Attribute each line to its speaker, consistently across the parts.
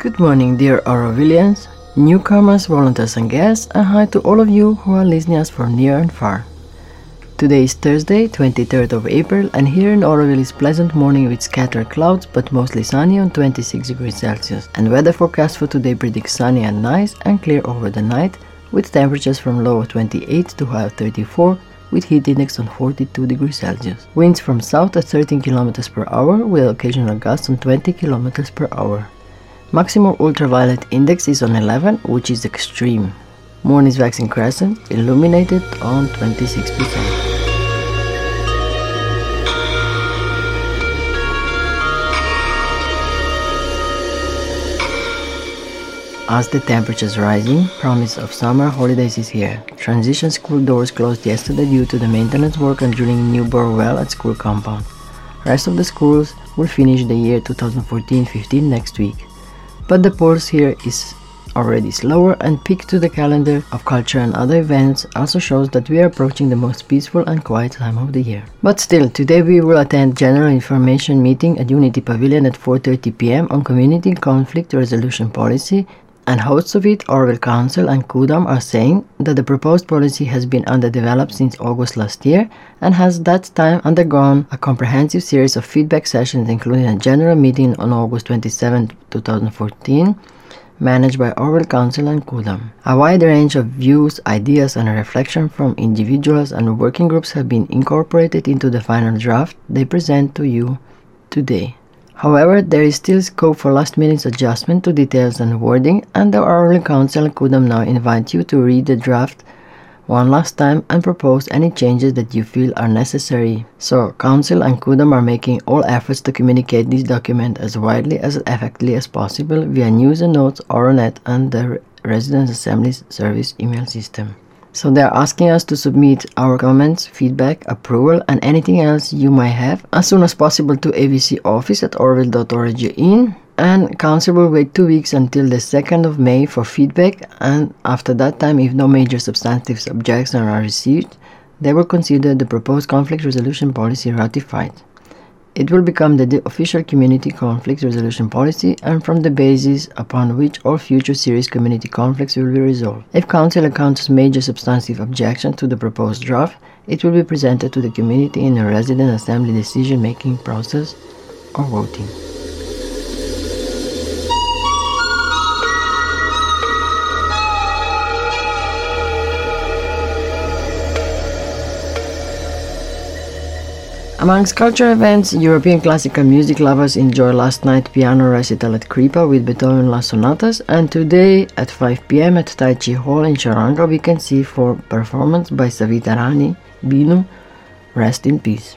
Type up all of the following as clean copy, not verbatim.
Speaker 1: Good morning, dear Aurovilians, newcomers, volunteers and guests, and hi to all of you who are listening us from near and far. Today is Thursday, 23rd of April, and here in Auroville is pleasant morning with scattered clouds but mostly sunny on 26 degrees Celsius. And weather forecast for today predicts sunny and nice and clear over the night, with temperatures from low of 28 to high of 34, with heat index on 42 degrees Celsius. Winds from south at 13 km per hour with occasional gusts on 20 km per hour. Maximum ultraviolet index is on 11, which is extreme. Moon is waxing crescent, illuminated on 26%. As the temperature is rising, promise of summer holidays is here. Transition school doors closed yesterday due to the maintenance work and drilling new bore well at school compound. Rest of the schools will finish the year 2014-15 next week. But the pulse here is already slower, and peak to the calendar of culture and other events also shows that we are approaching the most peaceful and quiet time of the year. But still, today we will attend General Information Meeting at Unity Pavilion at 4:30 p.m. on Community Conflict Resolution Policy, and hosts of it, Auroville Council and CUDAM, are saying that the proposed policy has been underdeveloped since August last year and has that time undergone a comprehensive series of feedback sessions, including a general meeting on August 27, 2014, managed by Auroville Council and CUDAM. A wide range of views, ideas and reflection from individuals and working groups have been incorporated into the final draft they present to you today. However, there is still scope for last-minute adjustment to details and wording, and the Auroville Council and CUDAM now invite you to read the draft one last time and propose any changes that you feel are necessary. So, Council and CUDAM are making all efforts to communicate this document as widely as effectively as possible via News and Notes, Auronet, and the Residence Assembly Service email system. So they are asking us to submit our comments, feedback, approval and anything else you might have as soon as possible to avc office at auroville.org, and Council will wait 2 weeks until the 2nd of May for feedback, and after that time, if no major substantive objections are received, they will consider the proposed conflict resolution policy ratified. It will become the official community conflict resolution policy and from the basis upon which all future serious community conflicts will be resolved. If Council encounters major substantive objections to the proposed draft, it will be presented to the community in a resident assembly decision-making process or voting. Amongst cultural events, European classical music lovers enjoy last night piano recital at Kripa with Beethoven Last Sonatas, and today at 5 p.m. at Tai Chi Hall in Charanga we can see for performance by Savita Rani, Binu, rest in peace.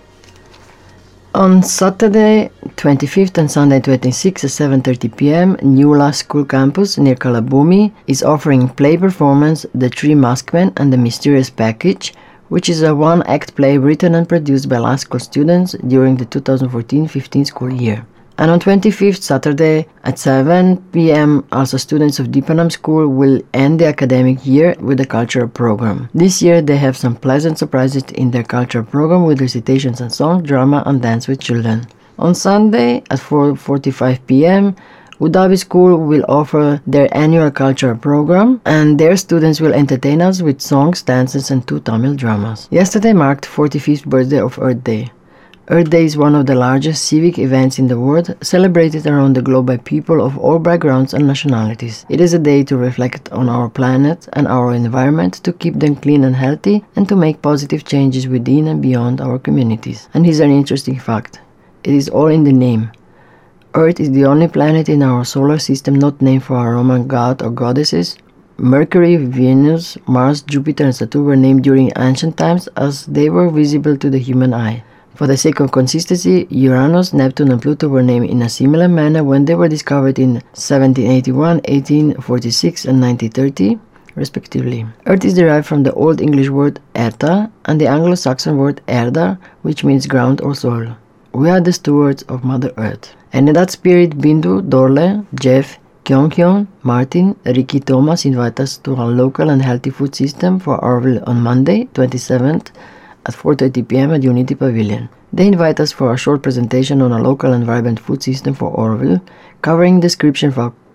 Speaker 1: On Saturday 25th and Sunday 26th at 7:30 p.m. Newla School Campus near Kalabumi is offering play performance The Three Maskmen and the Mysterious Package, which is a one-act play written and produced by La School students during the 2014-15 school year. And on 25th, Saturday, at 7 p.m., also students of Deepanam School will end the academic year with a cultural program. This year, they have some pleasant surprises in their cultural program with recitations and song, drama, and dance with children. On Sunday, at 4:45 p.m., Udavi School will offer their annual cultural program, and their students will entertain us with songs, dances, and 2 Tamil dramas. Yesterday marked 45th birthday of Earth Day. Earth Day is one of the largest civic events in the world, celebrated around the globe by people of all backgrounds and nationalities. It is a day to reflect on our planet and our environment, to keep them clean and healthy, and to make positive changes within and beyond our communities. And here's an interesting fact. It is all in the name. Earth is the only planet in our solar system not named for a Roman god or goddesses. Mercury, Venus, Mars, Jupiter and Saturn were named during ancient times as they were visible to the human eye. For the sake of consistency, Uranus, Neptune and Pluto were named in a similar manner when they were discovered in 1781, 1846 and 1930, respectively. Earth is derived from the Old English word erta and the Anglo-Saxon word erda, which means ground or soil. We are the stewards of Mother Earth. And in that spirit, Bindu, Dorle, Jeff, Kyung-hyun, Martin, Ricky Thomas invite us to a local and healthy food system for Auroville on Monday, 27th at 4:30 p.m. at Unity Pavilion. They invite us for a short presentation on a local and vibrant food system for Auroville, covering description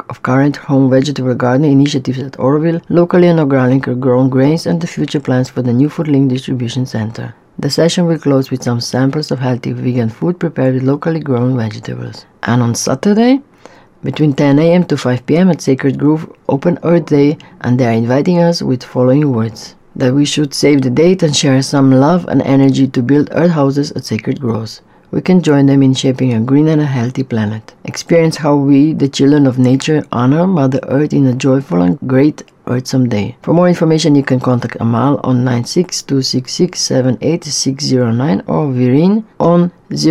Speaker 1: of current home vegetable gardening initiatives at Oroville, locally and organically grown grains, and the future plans for the new Foodlink distribution center. The session will close with some samples of healthy vegan food prepared with locally grown vegetables. And on Saturday, between 10 a.m. to 5 p.m. at Sacred Grove Open Earth Day, and they are inviting us with following words: that we should save the date and share some love and energy to build earth houses at Sacred Groves. We can join them in shaping a green and a healthy planet. Experience how we, the children of nature, honor Mother Earth in a joyful and great Earthsome Day. For more information, you can contact Amal on 96266788609 or Virin on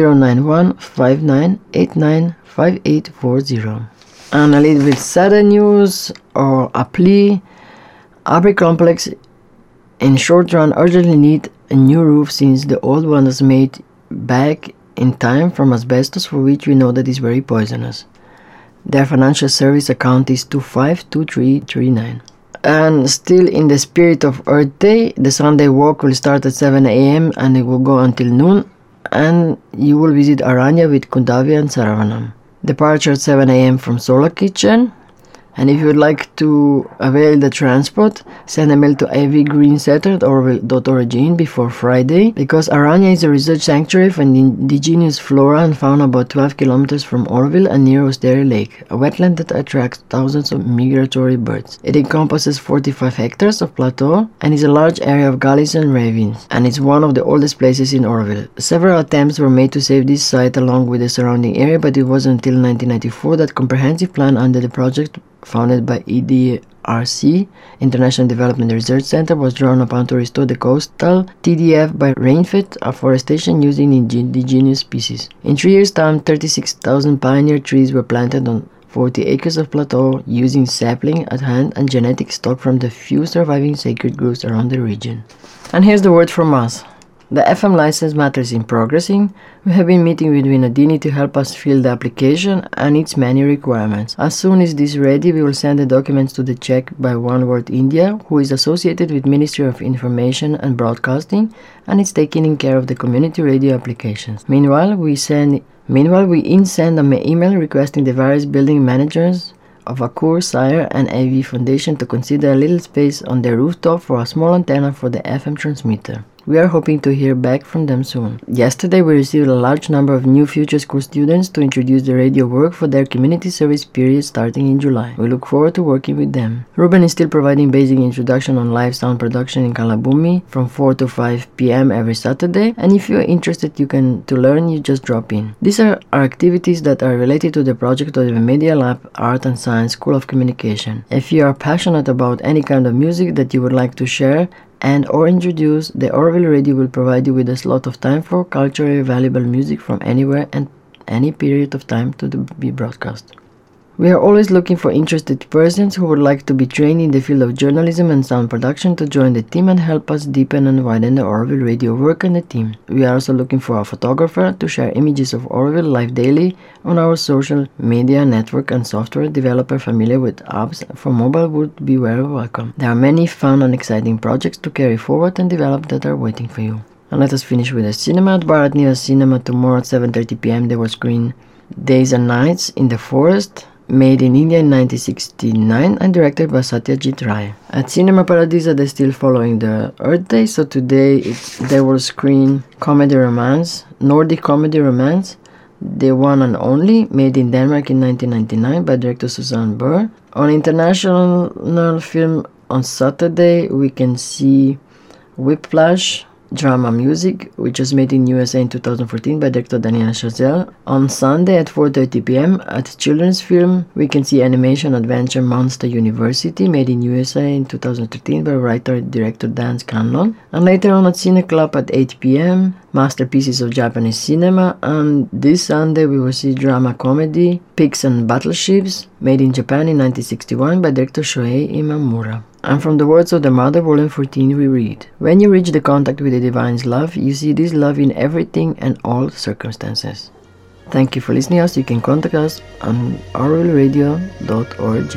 Speaker 1: 09159895840. And a little bit sadder news, or Appli Abri Complex in short run urgently need a new roof since the old one was made back in time from asbestos, for which we know that is very poisonous. Their financial service account is 252339. And still in the spirit of Earth Day, the Sunday walk will start at 7 a.m. and it will go until noon, and you will visit Aranya with Kundavya and Saravanam. Departure at 7 a.m. from Solar Kitchen. And if you would like to avail the transport, send a mail to avgreensetter@orville.org before Friday, because Aranya is a research sanctuary for indigenous flora and fauna about 12 kilometers from Orville and near Osteria Lake, a wetland that attracts thousands of migratory birds. It encompasses 45 hectares of plateau and is a large area of gullies and ravines, and it's one of the oldest places in Orville. Several attempts were made to save this site along with the surrounding area, but it wasn't until 1994 that comprehensive plan under the project founded by EDRC, International Development Research Center, was drawn upon to restore the coastal TDF by rainfed afforestation using indigenous species. In 3 years' time, 36,000 pioneer trees were planted on 40 acres of plateau using sapling at hand and genetic stock from the few surviving sacred groves around the region. And here's the word from us. The FM license matter is in progressing. We have been meeting with Vinodini to help us fill the application and its many requirements. As soon as this is ready, we will send the documents to the Czech by One World India, who is associated with Ministry of Information and Broadcasting, and is taking care of the community radio applications. Meanwhile, we send an email requesting the various building managers of Akur, Sire and AV Foundation to consider a little space on their rooftop for a small antenna for the FM transmitter. We are hoping to hear back from them soon. Yesterday we received a large number of new future school students to introduce the radio work for their community service period starting in July. We look forward to working with them. Ruben is still providing basic introduction on live sound production in Kalabumi from 4 to 5 p.m. every Saturday, and if you are interested to learn, you just drop in. These are activities that are related to the project of the Media Lab Art and Science School of Communication. If you are passionate about any kind of music that you would like to share and or introduce, the Orville Radio will provide you with a slot of time for culturally valuable music from anywhere and any period of time to be broadcast. We are always looking for interested persons who would like to be trained in the field of journalism and sound production to join the team and help us deepen and widen the Orville Radio work and the team. We are also looking for a photographer to share images of Orville live daily on our social media network, and software developer familiar with apps for mobile would be very welcome. There are many fun and exciting projects to carry forward and develop that are waiting for you. And let us finish with a cinema. At Bharat Nivas Cinema tomorrow at 7:30 p.m. they will screen Days and Nights in the Forest, made in India in 1969 and directed by Satyajit Ray. At Cinema Paradiso they're still following the Earth Day, so today they will screen comedy romance, Nordic comedy romance, The One and Only, made in Denmark in 1999 by director Susanne Burr. On international film on Saturday we can see Whiplash, drama music, which was made in USA in 2014 by director Daniela Chazelle. On Sunday at 4:30 p.m. at Children's Film, we can see animation adventure Monster University, made in USA in 2013 by writer and director Dan Scanlon. And later on at Cine Club at 8 p.m, Masterpieces of Japanese Cinema. And this Sunday we will see drama comedy Pigs and Battleships, made in Japan in 1961 by director Shohei Imamura. And from the words of the Mother, volume 14, we read: When you reach the contact with the Divine's love, you see this love in everything and all circumstances. Thank you for listening to us. You can contact us on orvilleradio.org.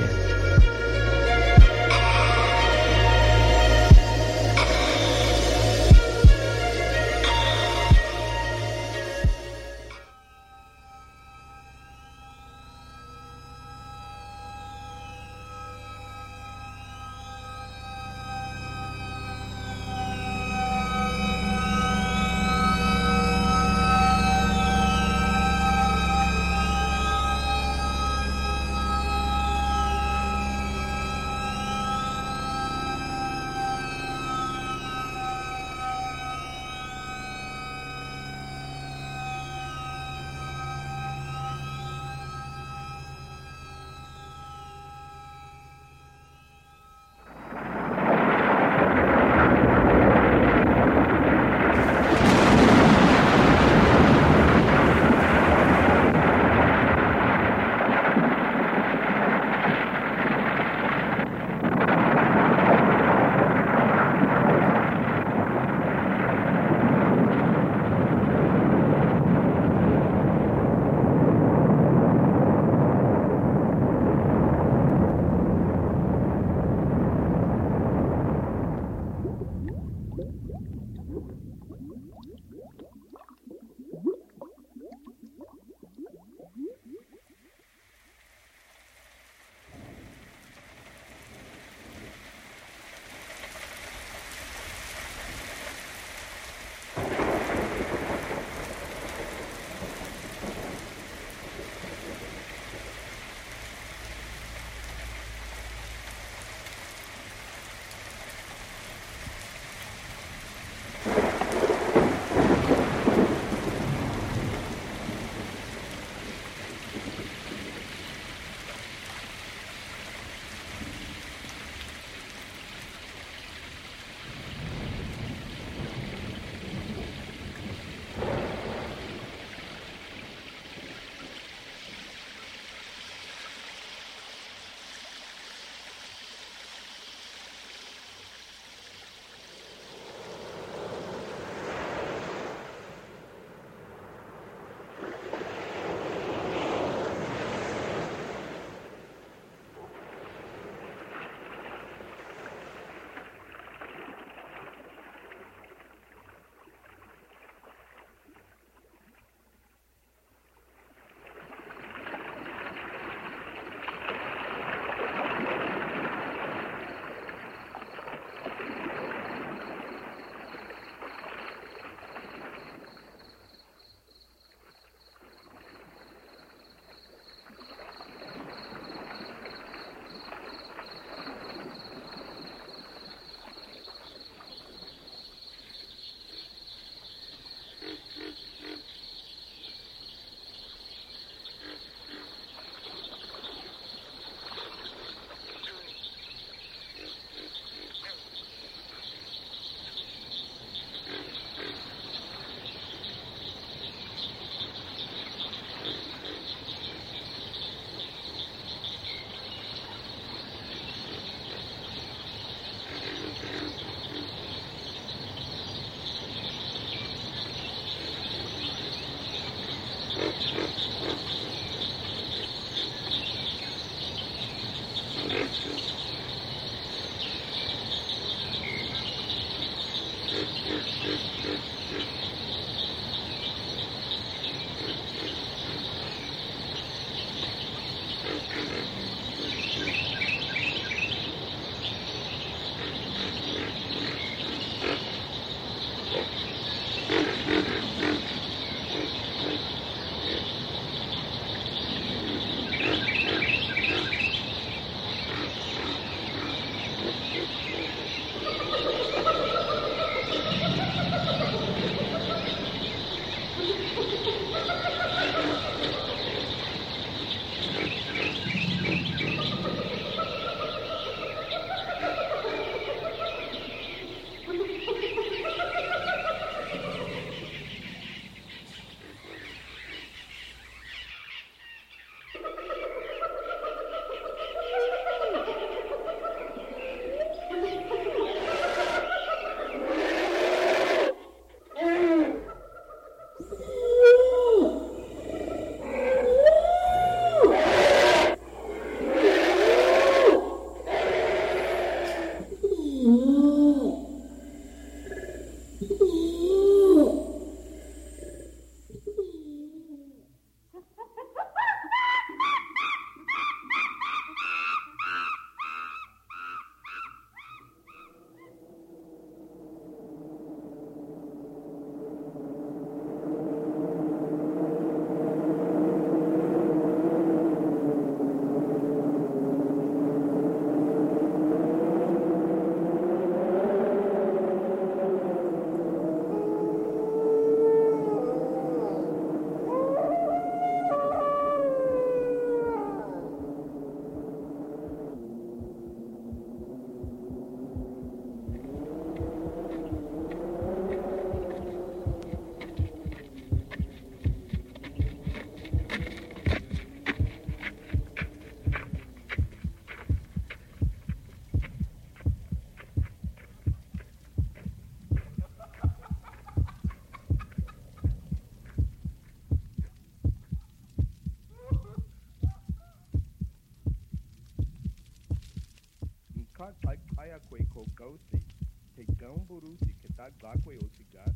Speaker 2: Kayakwe Kogosi, Tegamburusi, Ketagakwe Osigat.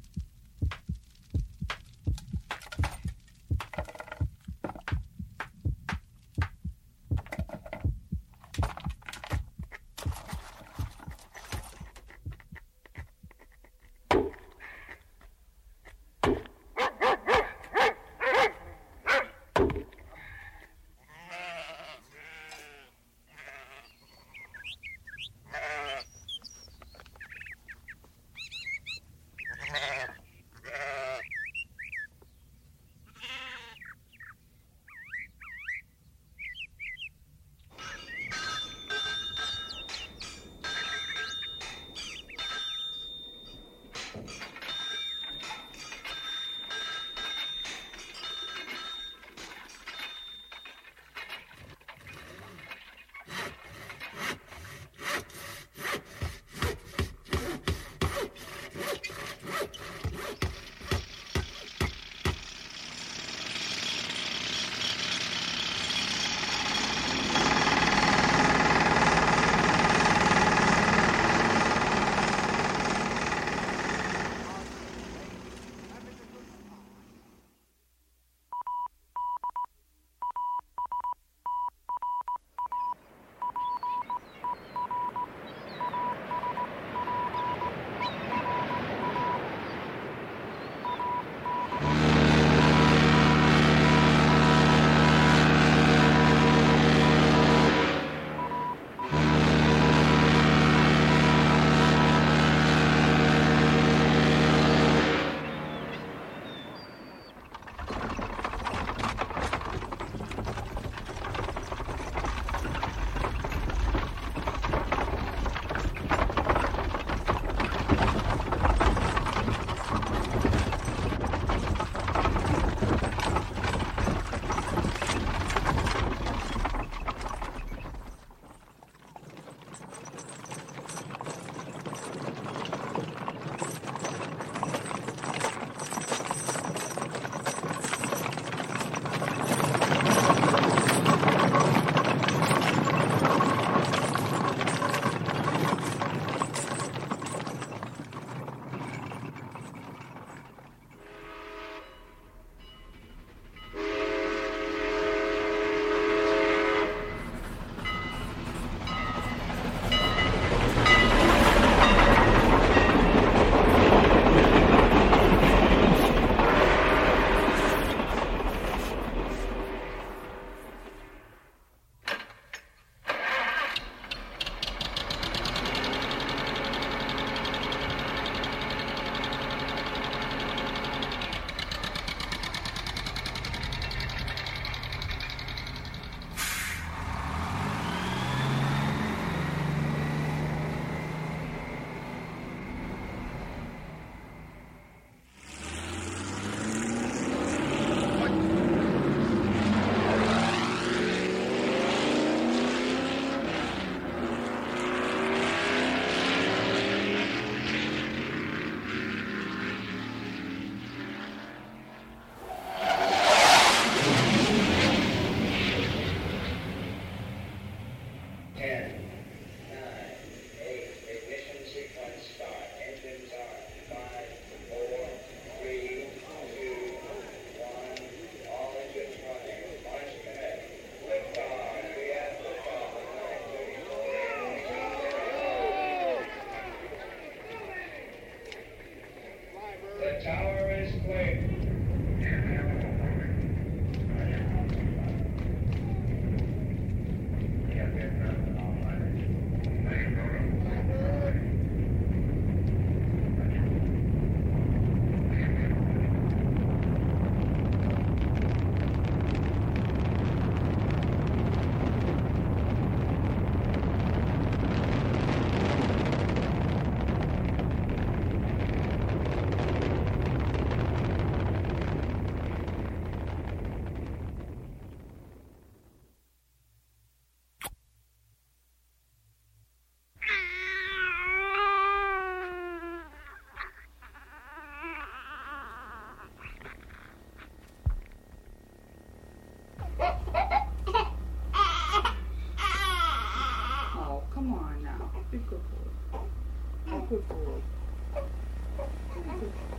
Speaker 2: Be good boy. Be good boy. Be good boy.